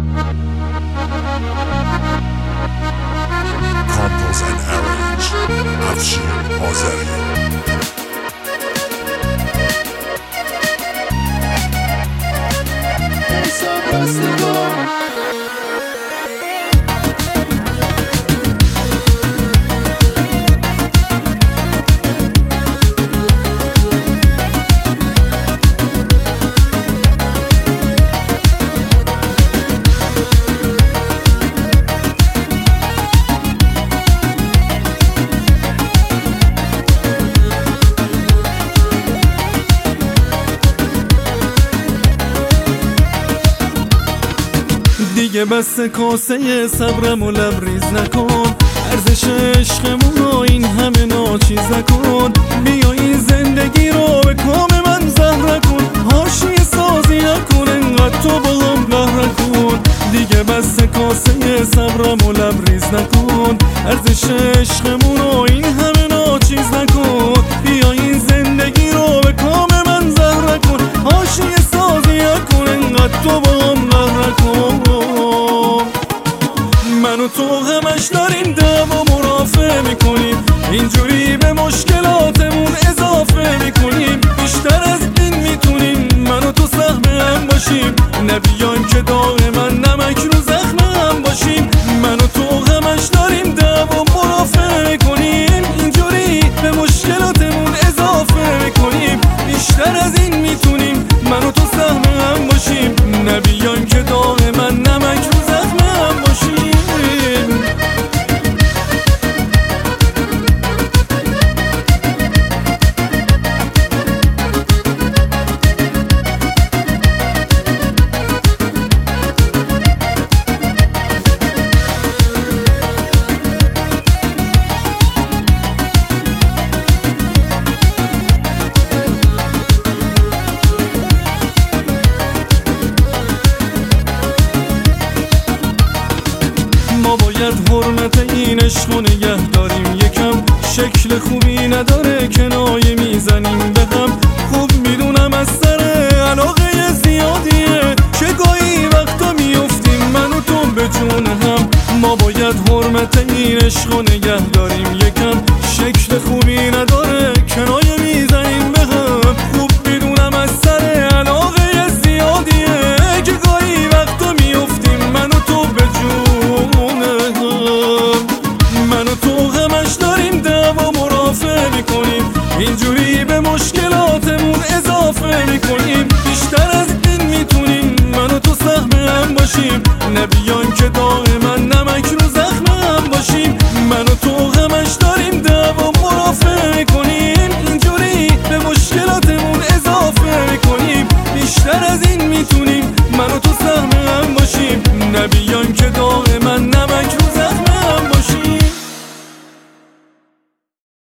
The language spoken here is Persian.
Compose and arrange افشین آذری. دیگه بس کاسه صبرم و لبریز نکن، ارزش عشقمون این همه ناچیز نکن. بیا این زندگی رو به کام من زهر کن، حاشیه سازی نکن، انقدر تو با هم قهر کن. دیگه بس کاسه صبرم و لبریز نکن، ارزش عشقمون این همه ناچیز نکن. بیا این زندگی رو به کام من زهر کن، حاشیه سازی نکن، انقدر تو با هم قهر کن. من و تو همش داریم دعوا مرافع میکنیم، اینجوری به مشکلاتمون اضافه میکنیم. بیشتر از این میتونیم من و تو سهم هم باشیم، نبیایم که دائما نمک رو زخم هم باشیم. من و تو همش داریم دعوا مرافع میکنیم، اینجوری به مشکلاتمون اضافه میکنیم. بیشتر از این میتونیم من و تو سهم هم باشیم، نبیایم که دائما نمک رو زخم هم باشیم. ما باید حرمت این عشق نگه داریم، یکم شکل خوبی نداره کنایه میزنیم به هم. خوب میدونم از سر علاقه زیادیه که گاهی وقتا میفتیم من و تو به جون هم. ما باید حرمت این عشق نگه داریم، یکم شکل خوبی نداره کنایه میزنیم به هم. خوب میدونم از سر علاقه زیادیه که گاهی وقتا میفتیم من و تو به جون هم. من و تو همش داریم دعوا مرافع میکنیم، اینجوری به مشکلاتمون اضافه میکنیم. بیشتر از این میتونیم من و تو سهم هم باشیم، نبیایم که دائما نمک رو زخم هم باشیم. من و تو